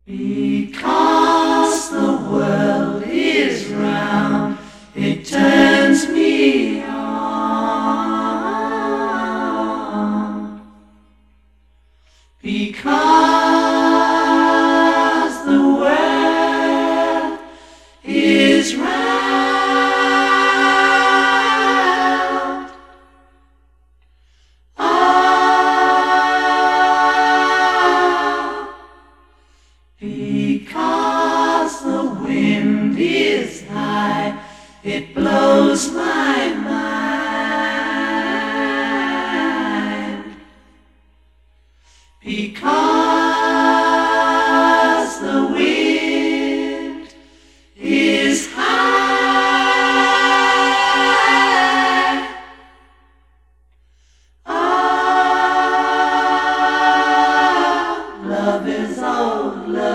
Because the world is round, it turns me on. Because the world is round. Because the wind is high, it blows my mind.